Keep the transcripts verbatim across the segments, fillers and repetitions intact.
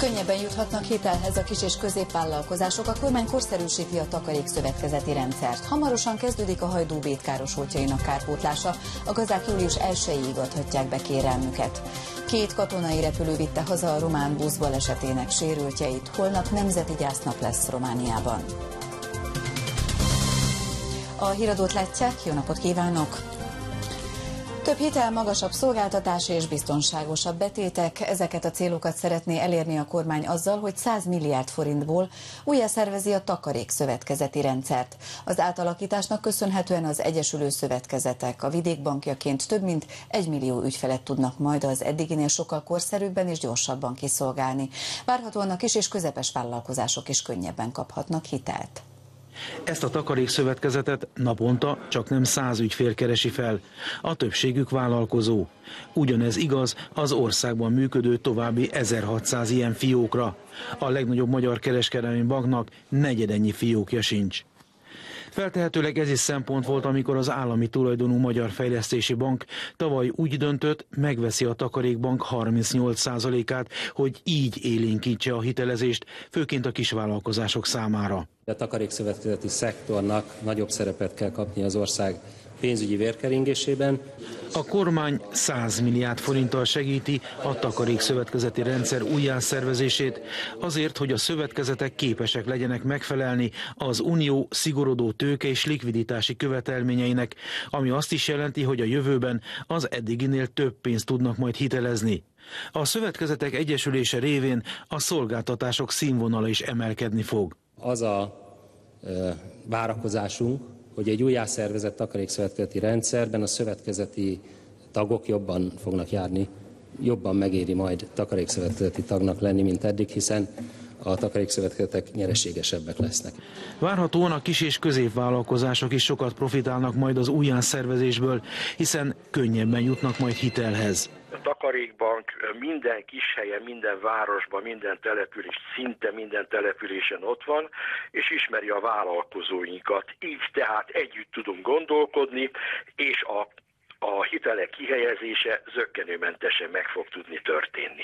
Könnyebben juthatnak hitelhez a kis- és középvállalkozások, a kormány korszerűsíti a takarékszövetkezeti rendszert. Hamarosan kezdődik a Hajdú-Bét károsultjainak kárpótlása, a gazdák július elsejéig adhatják be kérelmüket. Két katonai repülő vitte haza a román busz balesetének sérültjeit, holnap nemzeti gyásznap lesz Romániában. A híradót látják, jó napot kívánok! Több hitel, magasabb szolgáltatás és biztonságosabb betétek, ezeket a célokat szeretné elérni a kormány azzal, hogy száz milliárd forintból újjászervezi a takarékszövetkezeti rendszert. Az átalakításnak köszönhetően az egyesülő szövetkezetek a vidék bankjaként több mint egy millió ügyfelet tudnak majd az eddiginél sokkal korszerűbben és gyorsabban kiszolgálni. Várhatóan a kis és közepes vállalkozások is könnyebben kaphatnak hitelt. Ezt a takarékszövetkezetet naponta csak nem száz ügyfél keresi fel, a többségük vállalkozó. Ugyanez igaz az országban működő további ezerhatszáz ilyen fiókra. A legnagyobb magyar kereskedelmi banknak negyedennyi fiókja sincs. Feltehetőleg ez is szempont volt, amikor az állami tulajdonú Magyar Fejlesztési Bank tavaly úgy döntött, megveszi a Takarékbank harmincnyolc százalékát, hogy így élénkítse a hitelezést, főként a kisvállalkozások számára. A takarékszövetkezeti szektornak nagyobb szerepet kell kapni az ország pénzügyi vérkeringésében. A kormány száz milliárd forinttal segíti a takarékszövetkezeti rendszer újjászervezését, azért, hogy a szövetkezetek képesek legyenek megfelelni az unió szigorodó tőke és likviditási követelményeinek, ami azt is jelenti, hogy a jövőben az eddiginél több pénzt tudnak majd hitelezni. A szövetkezetek egyesülése révén a szolgáltatások színvonala is emelkedni fog. Az a e, várakozásunk, hogy egy újjászervezett takarékszövetkezeti rendszerben a szövetkezeti tagok jobban fognak járni, jobban megéri majd takarékszövetkezeti tagnak lenni, mint eddig, hiszen a takarékszövetkezetek nyereségesebbek lesznek. Várhatóan a kis- és középvállalkozások is sokat profitálnak majd az újjászervezésből, hiszen könnyebben jutnak majd hitelhez. A Takarékbank minden kis helyen, minden városban, minden település, szinte minden településen ott van, és ismeri a vállalkozóinkat. Így tehát együtt tudunk gondolkodni, és a, a hitelek kihelyezése zökkenőmentesen meg fog tudni történni.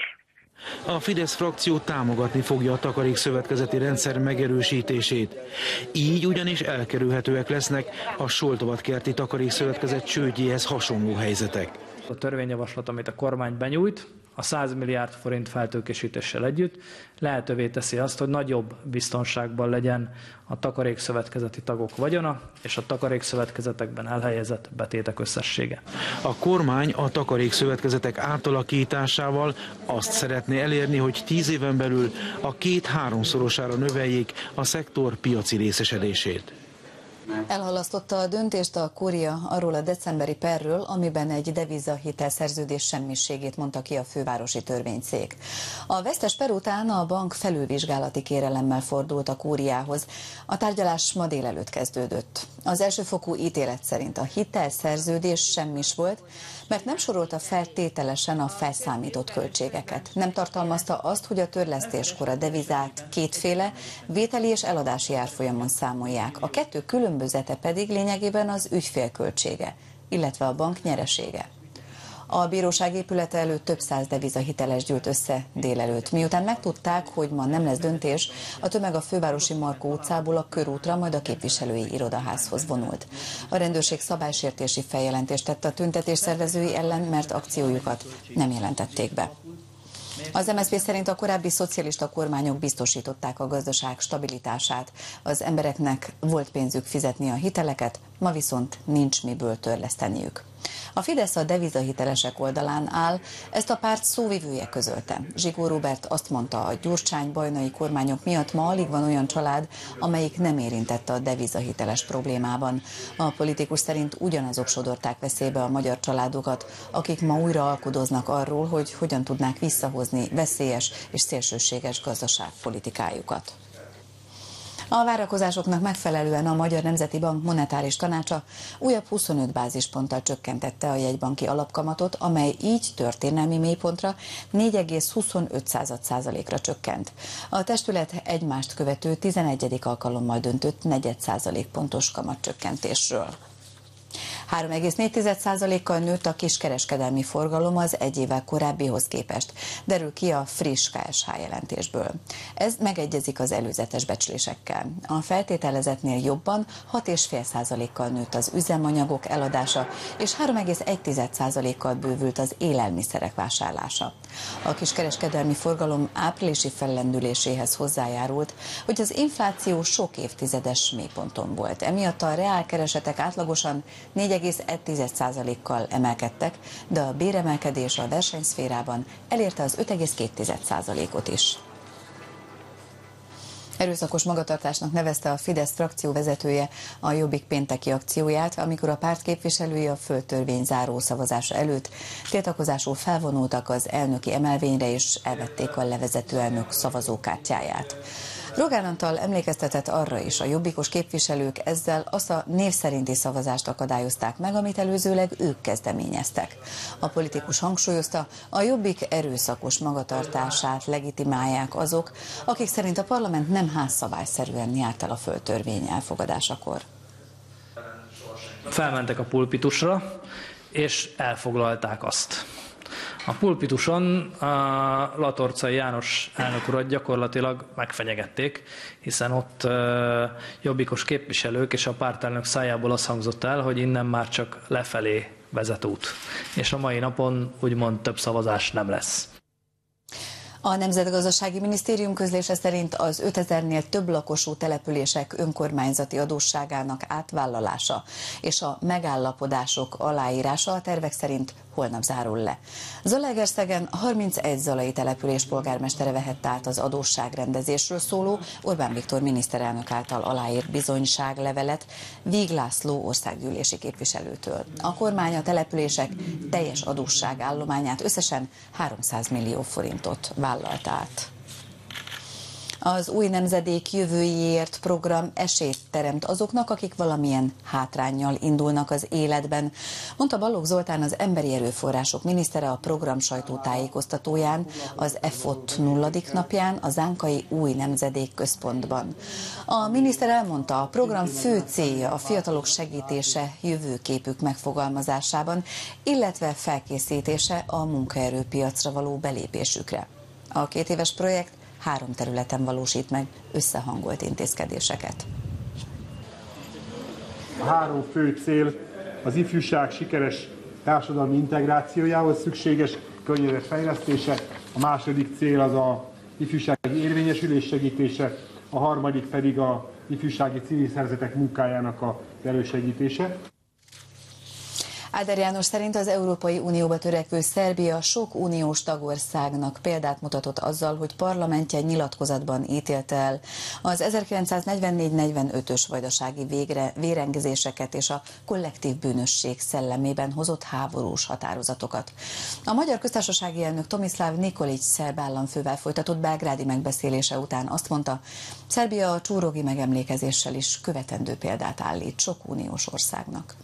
A Fidesz frakció támogatni fogja a takarékszövetkezeti rendszer megerősítését. Így ugyanis elkerülhetőek lesznek a Soltovat-kerti takarékszövetkezet csődjéhez hasonló helyzetek. A törvényjavaslat, amit a kormány benyújt, a száz milliárd forint feltőkésítéssel együtt lehetővé teszi azt, hogy nagyobb biztonságban legyen a takarékszövetkezeti tagok vagyona és a takarékszövetkezetekben elhelyezett betétek összessége. A kormány a takarékszövetkezetek átalakításával azt szeretné elérni, hogy tíz éven belül a két-háromszorosára növeljék a szektor piaci részesedését. Elhalasztotta a döntést a kúria arról a decemberi perről, amiben egy devizahitelszerződés semmiségét mondta ki a fővárosi törvényszék. A vesztes per után a bank felülvizsgálati kérelemmel fordult a kúriához. A tárgyalás ma délelőtt kezdődött. Az elsőfokú ítélet szerint a hitelszerződés semmis volt, mert nem sorolta fel tételesen a felszámított költségeket. Nem tartalmazta azt, hogy a törlesztéskor a devizát kétféle vételi és eladási árfolyamon számolják. A kettő különbözete pedig lényegében az ügyfél költsége, illetve a bank nyeresége. A bíróság épülete előtt több száz devizahiteles gyűlt össze délelőtt. Miután megtudták, hogy ma nem lesz döntés, a tömeg a fővárosi Markó utcából a körútra, majd a képviselői irodaházhoz vonult. A rendőrség szabálysértési feljelentést tett a tüntetés szervezői ellen, mert akciójukat nem jelentették be. Az em es zé pé szerint a korábbi szocialista kormányok biztosították a gazdaság stabilitását. Az embereknek volt pénzük fizetni a hiteleket, ma viszont nincs miből törleszteniük. A Fidesz a devizahitelesek oldalán áll, ezt a párt szóvivője közölte. Zsigó Róbert azt mondta, a Gyurcsány-Bajnai kormányok miatt ma alig van olyan család, amelyik nem érintette a devizahiteles problémában. A politikus szerint ugyanazok sodorták veszélybe a magyar családokat, akik ma újra alkudoznak arról, hogy hogyan tudnák visszahozni veszélyes és szélsőséges gazdaságpolitikájukat. A várakozásoknak megfelelően a Magyar Nemzeti Bank monetáris tanácsa újabb huszonöt bázisponttal csökkentette a jegybanki alapkamatot, amely így történelmi mélypontra négy egész huszonöt százalékra csökkent. A testület egymást követő tizenegyedik alkalommal döntött negyed százalékpontos kamatcsökkentésről. három egész négy százalékkal nőtt a kiskereskedelmi forgalom az egy évvel korábbihoz képest, derül ki a friss ká es há jelentésből. Ez megegyezik az előzetes becslésekkel. A feltételezetnél jobban hat egész öt százalékkal nőtt az üzemanyagok eladása, és három egész egy százalékkal bővült az élelmiszerek vásárlása. A kiskereskedelmi forgalom áprilisi fellendüléséhez hozzájárult, hogy az infláció sok évtizedes mélyponton volt. Emiatt a reálkeresetek átlagosan négy egész egy százalékkal emelkedtek, de a béremelkedés a versenyszférában elérte az öt egész két százalékot is. Erőszakos magatartásnak nevezte a Fidesz frakció vezetője a Jobbik pénteki akcióját, amikor a párt képviselői a földtörvény záró szavazása előtt tiltakozásul felvonultak az elnöki emelvényre és elvették a levezető elnök szavazókártyáját. Rogán Antal emlékeztetett arra is, a jobbikos képviselők ezzel azt a név szerinti szavazást akadályozták meg, amit előzőleg ők kezdeményeztek. A politikus hangsúlyozta, a Jobbik erőszakos magatartását legitimálják azok, akik szerint a parlament nem házszabályszerűen járt el a földtörvény elfogadásakor. Felmentek a pulpitusra, és elfoglalták azt. A pulpituson a Latorcai János elnök urat gyakorlatilag megfenyegették, hiszen ott uh, jobbikos képviselők és a pártelnök szájából az hangzott el, hogy innen már csak lefelé vezet út. És a mai napon úgymond több szavazás nem lesz. A Nemzetgazdasági Minisztérium közlése szerint az ötezernél több lakosú települések önkormányzati adósságának átvállalása és a megállapodások aláírása a tervek szerint holnap zárul le. Zalaegerszegen harmincegy zalai település polgármestere vehette át az adósságrendezésről szóló Orbán Viktor miniszterelnök által aláírt bizonyságlevelet Víg László országgyűlési képviselőtől. A kormány a települések teljes adósságállományát összesen háromszáz millió forintot vállalt át. Az Új Nemzedék Jövőjéért program esélyt teremt azoknak, akik valamilyen hátránnyal indulnak az életben, mondta Balogh Zoltán, az Emberi Erőforrások minisztere a program sajtótájékoztatóján az e f o t nulladik napján a Zánkai Új Nemzedék Központban. A miniszter elmondta, a program fő célja a fiatalok segítése jövőképük megfogalmazásában, illetve felkészítése a munkaerőpiacra való belépésükre. A két éves projekt három területen valósít meg összehangolt intézkedéseket. A három fő cél az ifjúság sikeres társadalmi integrációjához szükséges környezet fejlesztése, a második cél az a ifjúsági érvényesülés segítése, a harmadik pedig a ifjúsági civil szervezetek munkájának a elősegítése. Áder János szerint az Európai Unióba törekvő Szerbia sok uniós tagországnak példát mutatott azzal, hogy parlamentje nyilatkozatban ítélte el az ezerkilencszáznegyvennégy negyvenötös vajdasági végre, vérengzéseket és a kollektív bűnösség szellemében hozott háborús határozatokat. A Magyar Köztársasági elnök Tomislav Nikolić szerb államfővel folytatott belgrádi megbeszélése után azt mondta, Szerbia a csúrogi megemlékezéssel is követendő példát állít sok uniós országnak.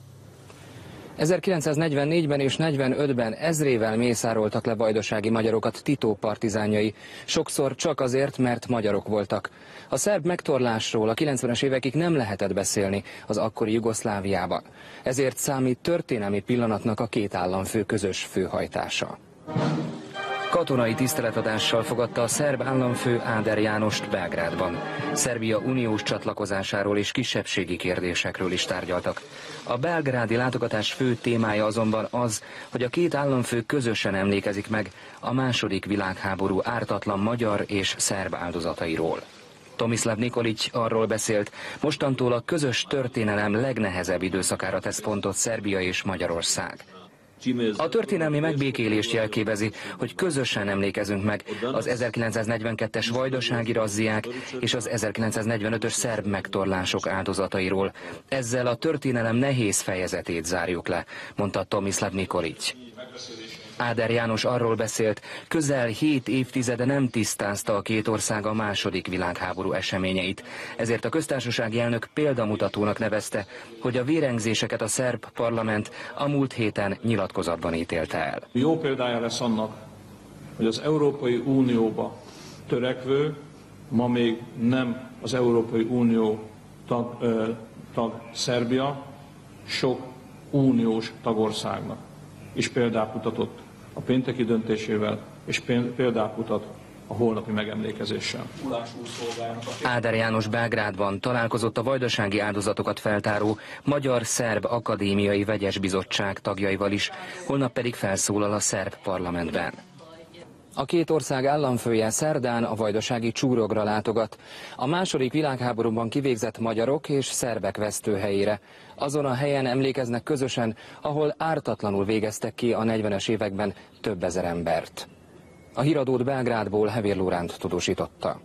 ezerkilencszáznegyvennégyben és negyvenötben ezrével mészároltak le vajdasági magyarokat Tito partizánjai, sokszor csak azért, mert magyarok voltak. A szerb megtorlásról a kilencvenes évekig nem lehetett beszélni az akkori Jugoszláviában. Ezért számít történelmi pillanatnak a két államfő közös főhajtása. Katonai tiszteletadással fogadta a szerb államfő Áder Jánost Belgrádban. Szerbia uniós csatlakozásáról és kisebbségi kérdésekről is tárgyaltak. A belgrádi látogatás fő témája azonban az, hogy a két államfő közösen emlékezik meg a második világháború ártatlan magyar és szerb áldozatairól. Tomislav Nikolić arról beszélt, mostantól a közös történelem legnehezebb időszakára tesz pontot Szerbia és Magyarország. A történelmi megbékélést jelképezi, hogy közösen emlékezünk meg az ezerkilencszáznegyvenkettes vajdasági razziák és az ezerkilencszáznegyvenötös szerb megtorlások áldozatairól. Ezzel a történelem nehéz fejezetét zárjuk le, mondta Tomislav Nikolić. Áder János arról beszélt, közel hét évtizede nem tisztázta a két ország a második világháború eseményeit. Ezért a köztársasági elnök példamutatónak nevezte, hogy a vérengzéseket a szerb parlament a múlt héten nyilatkozatban ítélte el. Jó példája lesz annak, hogy az Európai Unióba törekvő, ma még nem az Európai Unió tag, ö, tag Szerbia, sok uniós tagországnak. És példát mutatott a pénteki döntésével, és példát mutat a holnapi megemlékezéssel. Áder János Belgrádban találkozott a vajdasági áldozatokat feltáró Magyar-Szerb Akadémiai Vegyes Bizottság tagjaival is, holnap pedig felszólal a szerb parlamentben. A két ország államfője szerdán a vajdasági Csúrogra látogat, a második világháborúban kivégzett magyarok és szerbek vesztőhelyére. Azon a helyen emlékeznek közösen, ahol ártatlanul végeztek ki a negyvenes években több ezer embert. A híradót Belgrádból Hevér Lóránt tudósította.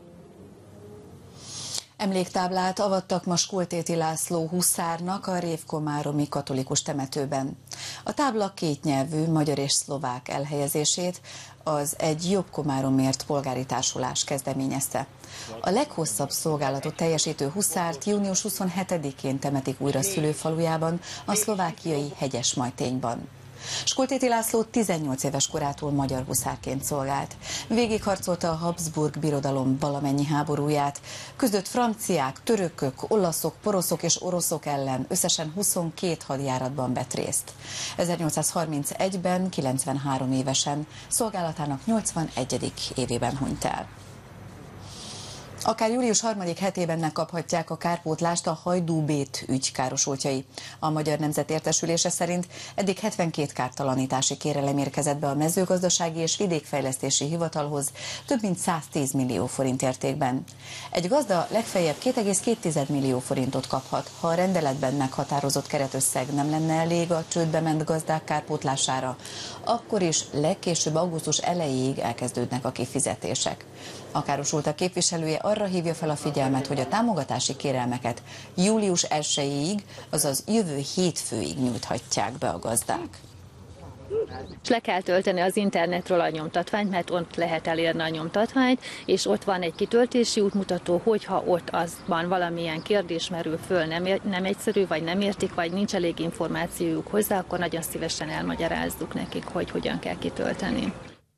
Emléktáblát avattak ma Skultéti László huszárnak a révkomáromi katolikus temetőben. A tábla kétnyelvű magyar és szlovák elhelyezését az Egy jobb Komáromért polgári társulás kezdeményezte. A leghosszabb szolgálatot teljesítő huszárt június huszonhetedikén temetik újra szülőfalujában, a szlovákiai Hegyesmajtényban. Skultéti László tizennyolc éves korától magyar huszárként szolgált. Végigharcolta a Habsburg birodalom valamennyi háborúját, küzdött franciák, törökök, olaszok, poroszok és oroszok ellen, összesen huszonkét hadjáratban vett részt. ezernyolcszázharmincegyben, kilencvenhárom évesen, szolgálatának nyolcvanegyedik évében hunyt el. Akár július harmadik hetében megkaphatják a kárpótlást a Hajdú-Bét ügy károsultjai. A Magyar Nemzet értesülése szerint eddig hetvenkét kártalanítási kérelem érkezett be a Mezőgazdasági és Vidékfejlesztési Hivatalhoz több mint száztíz millió forint értékben. Egy gazda legfeljebb két egész két millió forintot kaphat, ha a rendeletben meghatározott keretösszeg nem lenne elég a csődbe ment gazdák kárpótlására, akkor is legkésőbb augusztus elejéig elkezdődnek a kifizetések. A károsultak képviselője arra hívja fel a figyelmet, hogy a támogatási kérelmeket július elsejéig, azaz jövő hétfőig nyújthatják be a gazdák. És le kell tölteni az internetről a nyomtatványt, mert ott lehet elérni a nyomtatványt, és ott van egy kitöltési útmutató, hogyha ott azban valamilyen kérdés merül föl, nem, nem egyszerű, vagy nem értik, vagy nincs elég információjuk hozzá, akkor nagyon szívesen elmagyarázzuk nekik, hogy hogyan kell kitölteni.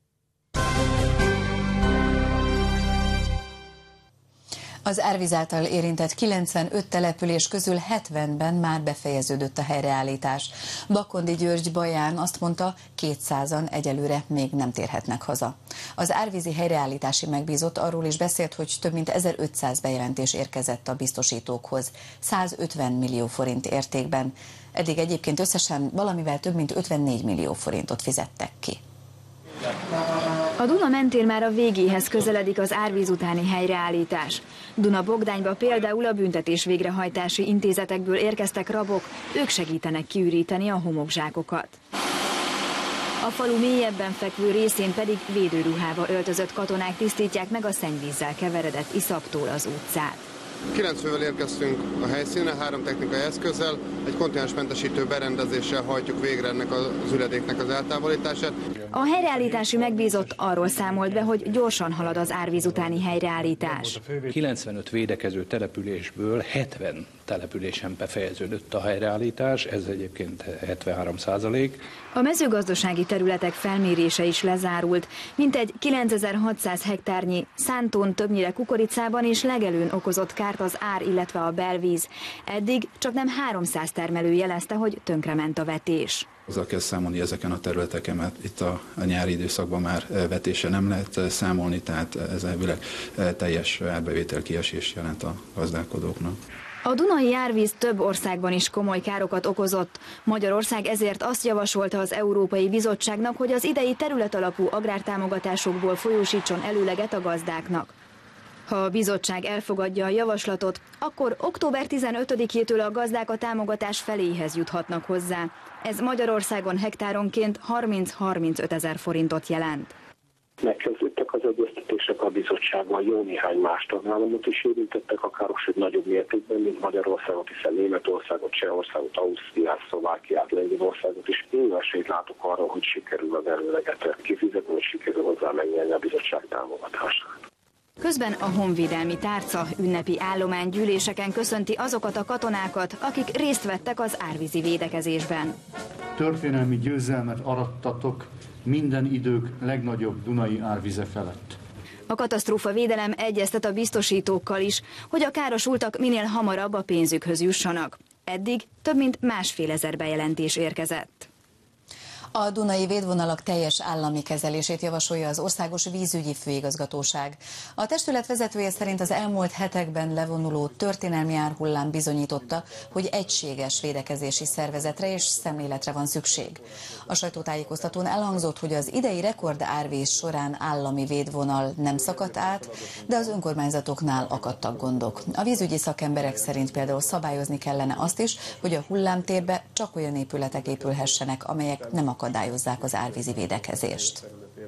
Az árvíz által érintett kilencvenöt település közül hetvenben már befejeződött a helyreállítás. Bakondi György Baján azt mondta, kétszázan egyelőre még nem térhetnek haza. Az árvízi helyreállítási megbízott arról is beszélt, hogy több mint ezerötszáz bejelentés érkezett a biztosítókhoz, százötven millió forint értékben. Eddig egyébként összesen valamivel több mint ötvennégy millió forintot fizettek ki. A Duna mentén már a végéhez közeledik az árvíz utáni helyreállítás. Duna-Bogdányba például a büntetés végrehajtási intézetekből érkeztek rabok, ők segítenek kiüríteni a homokzsákokat. A falu mélyebben fekvő részén pedig védőruhába öltözött katonák tisztítják meg a szennyvízzel keveredett iszaptól az utcát. Kilenc fővel érkeztünk a helyszínre, három technikai eszközzel, egy kontinensmentesítő berendezéssel hajtjuk végre ennek az üledéknek az eltávolítását. A helyreállítási megbízott arról számolt be, hogy gyorsan halad az árvíz utáni helyreállítás. kilencvenöt védekező településből hetven településen befejeződött a helyreállítás, ez egyébként hetvenhárom százalék. A mezőgazdasági területek felmérése is lezárult, mintegy kilencezer-hatszáz hektárnyi szántón, többnyire kukoricában és legelőn okozott kárt az ár, illetve a belvíz. Eddig csak nem háromszáz termelő jelezte, hogy tönkrement a vetés. Azzal kell számolni ezeken a területeken, mert itt a, a nyári időszakban már vetése nem lehet számolni, tehát ez elvileg teljes árbevétel kiesést jelent a gazdálkodóknak. A dunai árvíz több országban is komoly károkat okozott. Magyarország ezért azt javasolta az Európai Bizottságnak, hogy az idei területalapú agrártámogatásokból folyósítson előleget a gazdáknak. Ha a bizottság elfogadja a javaslatot, akkor október tizenötödikétől a gazdák a támogatás feléhez juthatnak hozzá. Ez Magyarországon hektáronként harminc-harmincöt ezer forintot jelent. Megkezdődtek az egyeztetések a bizottságban, jó néhány más tagállamot is érintettek, akár hogy nagyobb mértékben, mint Magyarországot, hiszen Németországot, Csehországot, Ausztriát, Szlovákiát, Lengyelországot is. Én esélyt látok arra, hogy sikerül az előleget kifizetni, és sikerül hozzá megnyerni a bizottság támogatását. Közben a honvédelmi tárca ünnepi állománygyűléseken köszönti azokat a katonákat, akik részt vettek az árvízi védekezésben. Történelmi győzelmet arattatok minden idők legnagyobb dunai árvize felett. A katasztrófavédelem egyeztet a biztosítókkal is, hogy a károsultak minél hamarabb a pénzükhöz jussanak. Eddig több mint másfél ezer bejelentés érkezett. A dunai védvonalak teljes állami kezelését javasolja az Országos Vízügyi Főigazgatóság. A testület vezetője szerint az elmúlt hetekben levonuló történelmi árhullám bizonyította, hogy egységes védekezési szervezetre és szemléletre van szükség. A sajtótájékoztatón elhangzott, hogy az idei rekord árvíz során állami védvonal nem szakadt át, de az önkormányzatoknál akadtak gondok. A vízügyi szakemberek szerint például szabályozni kellene azt is, hogy a hullámtérbe csak olyan épületek épülhessenek, amelyek nem akadályozzák az árvízi védekezést.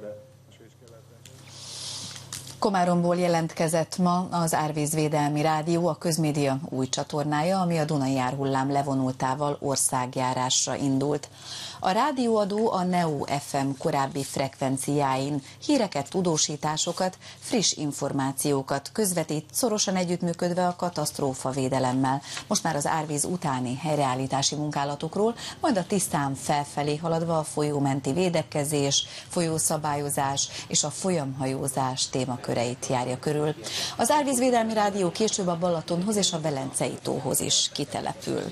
Komáromból jelentkezett ma az Árvízvédelmi Rádió, a közmédia új csatornája, ami a Dunai árhullám levonultával országjárásra indult. A rádióadó a Neo ef em korábbi frekvenciáin híreket, tudósításokat, friss információkat közvetít, szorosan együttműködve a katasztrófavédelemmel. Most már az árvíz utáni helyreállítási munkálatokról, majd a Tisztán felfelé haladva a folyómenti védekezés, folyószabályozás és a folyamhajózás témaköreit járja körül. Az Árvízvédelmi Rádió később a Balatonhoz és a Velencei tóhoz is kitelepül.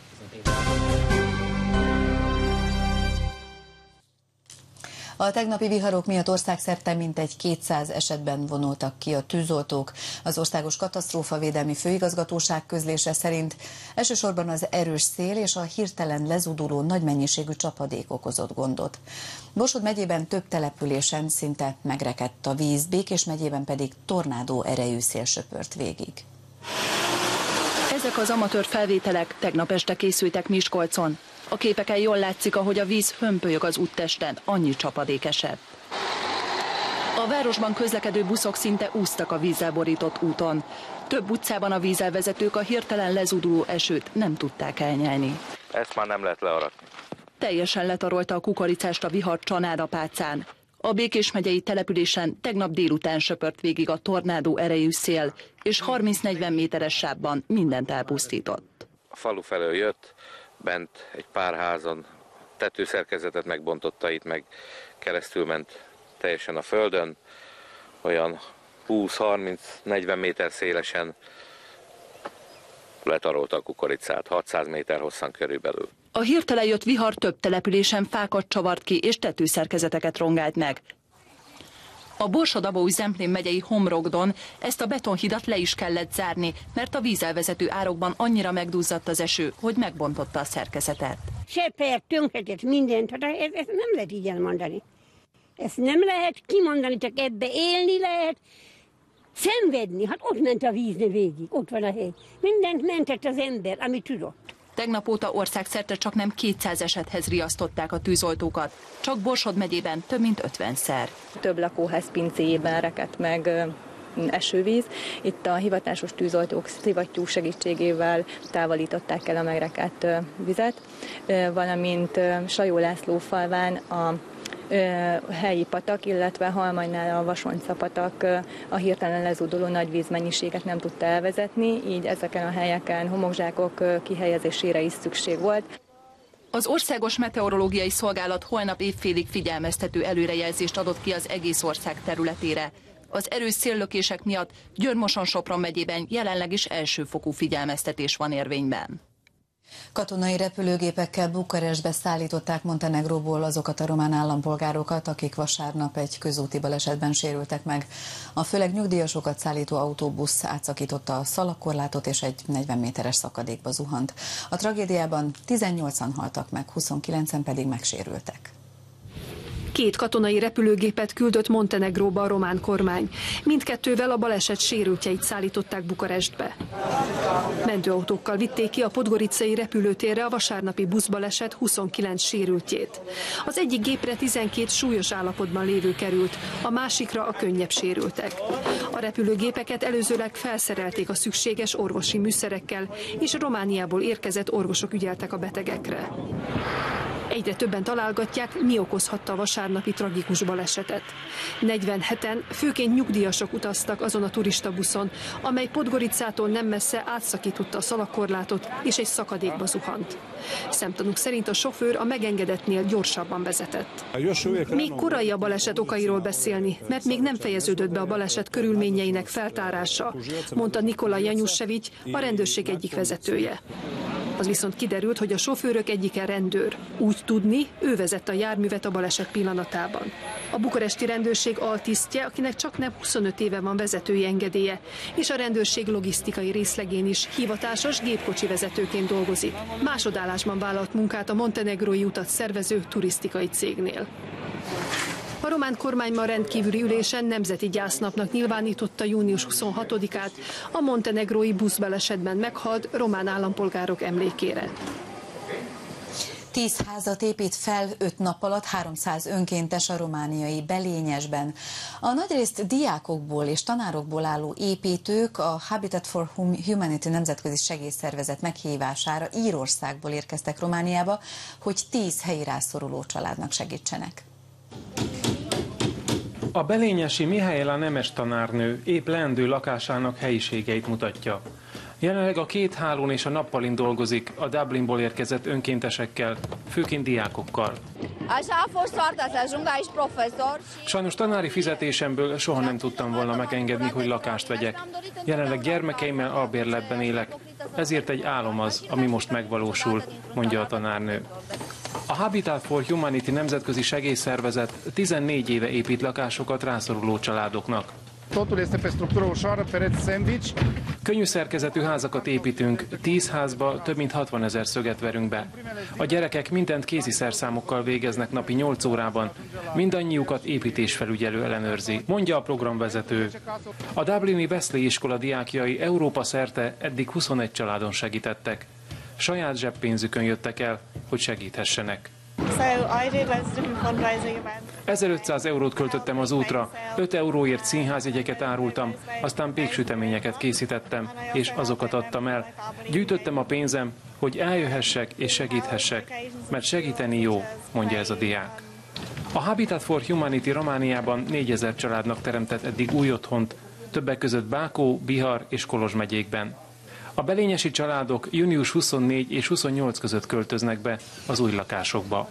A tegnapi viharok miatt országszerte mintegy kétszáz esetben vonultak ki a tűzoltók. Az Országos Katasztrófavédelmi Főigazgatóság közlése szerint elsősorban az erős szél és a hirtelen lezúduló nagy mennyiségű csapadék okozott gondot. Borsod megyében több településen szinte megrekedt a víz, Békés megyében pedig tornádó erejű szél söpört végig. Ezek az amatőr felvételek tegnap este készültek Miskolcon. A képeken jól látszik, ahogy a víz hömpölyög az úttesten, annyi csapadék esett. A városban közlekedő buszok szinte úsztak a vízzel borított úton. Több utcában a vízelvezetők a hirtelen lezúduló esőt nem tudták elnyelni. Ezt már nem lehet learatni. Teljesen letarolta a kukoricást a vihar Csanádapácán. A Békés megyei településen tegnap délután söpört végig a tornádó erejű szél, és harminc-negyven méteres sávban mindent elpusztított. A falu felől jött, bent egy pár házon tetőszerkezetet megbontotta, itt meg keresztül ment teljesen a földön, olyan húsz-harminc-negyven méter szélesen letarolta a kukoricát, hatszáz méter hosszan körülbelül. A hirtelen jött vihar több településen fákat csavart ki és tetőszerkezeteket rongált meg. A Borsod-Abaúj-Zemplén megyei Homrogdon ezt a betonhidat le is kellett zárni, mert a vízelvezető árokban annyira megduzzadt az eső, hogy megbontotta a szerkezetet. Seppert, tönkretett mindent, hát ez, ez nem lehet így elmondani. Ezt nem lehet kimondani, csak ebbe élni lehet, szenvedni. Hát ott ment a víz végig, ott van a hely. Mindent mentett az ember, amit tudott. Tegnap óta országszerte csak nem kétszáz esethez riasztották a tűzoltókat, csak Borsod megyében több mint ötvenszer. Több lakóház pincéjében rekedt meg esővíz. Itt a hivatásos tűzoltók szivattyú segítségével távolították el a megrekedt vizet, valamint Sajó László falván a helyi patak, illetve Halmagynál a Vasonca-patak a hirtelen lezúduló nagy vízmennyiséget nem tudta elvezetni, így ezeken a helyeken homokzsákok kihelyezésére is szükség volt. Az Országos Meteorológiai Szolgálat holnap évfélig figyelmeztető előrejelzést adott ki az egész ország területére. Az erős széllökések miatt Győr-Moson-Sopron megyében jelenleg is elsőfokú figyelmeztetés van érvényben. Katonai repülőgépekkel Bukarestbe szállították Montenegróból azokat a román állampolgárokat, akik vasárnap egy közúti balesetben sérültek meg. A főleg nyugdíjasokat szállító autóbusz átszakította a szalagkorlátot és egy negyven méteres szakadékba zuhant. A tragédiában tizennyolcan haltak meg, huszonkilencen pedig megsérültek. Két katonai repülőgépet küldött Montenegróba a román kormány. Mindkettővel a baleset sérültjeit szállították Bukarestbe. Mentőautókkal vitték ki a podgoricai repülőtérre a vasárnapi buszbaleset huszonkilenc sérültjét. Az egyik gépre tizenkét súlyos állapotban lévő került, a másikra a könnyebb sérültek. A repülőgépeket előzőleg felszerelték a szükséges orvosi műszerekkel, és Romániából érkezett orvosok ügyeltek a betegekre. Egyre többen találgatják, mi okozhatta a vasárnapi tragikus balesetet. negyvenheten, főként nyugdíjasok utaztak azon a turistabuszon, amely Podgoricától nem messze átszakította a szalagkorlátot és egy szakadékba zuhant. Szemtanúk szerint a sofőr a megengedetnél gyorsabban vezetett. Még korai a baleset okairól beszélni, mert még nem fejeződött be a baleset körülményeinek feltárása, mondta Nikola Janusevics, a rendőrség egyik vezetője. Az viszont kiderült, hogy a sofőrök egyike rendőr. Úgy tudni, ő vezette a járművet a baleset pillanatában. A bukaresti rendőrség altisztje, akinek csak nem huszonöt éve van vezetői engedélye, és a rendőrség logisztikai részlegén is hivatásos gépkocsi vezetőként dolgozik. Másodállásban vállalt munkát a montenegrói utat szervező turisztikai cégnél. A román kormány ma rendkívüli ülésen nemzeti gyásznapnak nyilvánította június huszonhatodikát a montenegrói buszbalesetben meghalt román állampolgárok emlékére. Tíz házat épít fel öt nap alatt háromszáz önkéntes a romániai Belényesben. A nagyrészt diákokból és tanárokból álló építők a Habitat for Humanity nemzetközi segélyszervezet meghívására Írországból érkeztek Romániába, hogy tíz helyi rászoruló családnak segítsenek. A belényesi Mihályla Nemes tanárnő épp leendő lakásának helyiségeit mutatja. Jelenleg a két hálón és a nappalin dolgozik a Dublinból érkezett önkéntesekkel, főként diákokkal. Sajnos tanári fizetésemből soha nem tudtam volna megengedni, hogy lakást vegyek. Jelenleg gyermekeimmel albérletben élek, ezért egy álom az, ami most megvalósul, mondja a tanárnő. A Habitat for Humanity nemzetközi segélyszervezet tizennégy éve épít lakásokat rászoruló családoknak. Könnyű szerkezetű házakat építünk, tíz házba több mint hatvanezer szöget verünk be. A gyerekek mindent kézi szerszámokkal végeznek napi nyolc órában, mindannyiukat építésfelügyelő ellenőrzi, mondja a programvezető. A dublini Wesley iskola diákjai Európa szerte eddig huszonegy családon segítettek. Saját zseppénzükön jöttek el, hogy segíthessenek. ezerötszáz eurót költöttem az útra, öt euróért színházjegyeket árultam, aztán péksüteményeket készítettem, és azokat adtam el. Gyűjtöttem a pénzem, hogy eljöhessek és segíthessek, mert segíteni jó, mondja ez a diák. A Habitat for Humanity Romániában négyezer családnak teremtett eddig új otthont, többek között Bákó, Bihar és Kolozs megyékben. A belényesi családok június huszonnégy és huszonnyolc között költöznek be az új lakásokba.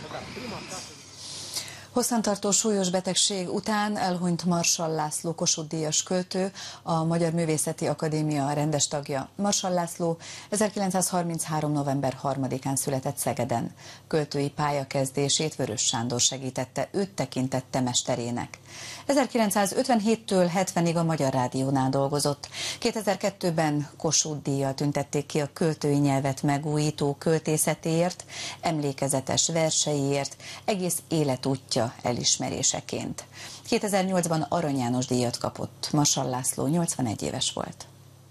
Hosszantartó súlyos betegség után elhunyt Marsally László Kossuth-díjas költő, a Magyar Művészeti Akadémia rendes tagja. Marsally László ezerkilencszázharminchárom. november harmadikán született Szegeden. Költői pályakezdését Vörös Sándor segítette, őt tekintette mesterének. ezerkilencszázötvenhéttől hetvenig a Magyar Rádiónál dolgozott. kétezer-kettőben Kossuth-díjjal tüntették ki a költői nyelvet megújító költészetéért, emlékezetes verseiért, egész életútja elismeréseként. kétezer-nyolcban Arany János díjat kapott. Marsally László nyolcvanegy éves volt.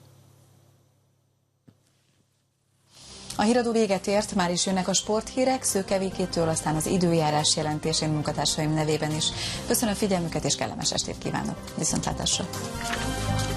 A híradó véget ért, már is jönnek a sporthírek, Szőke Vikétől, aztán az időjárás jelentésén munkatársaim nevében is. Köszönöm figyelmüket és kellemes estét kívánok. Viszontlátásra!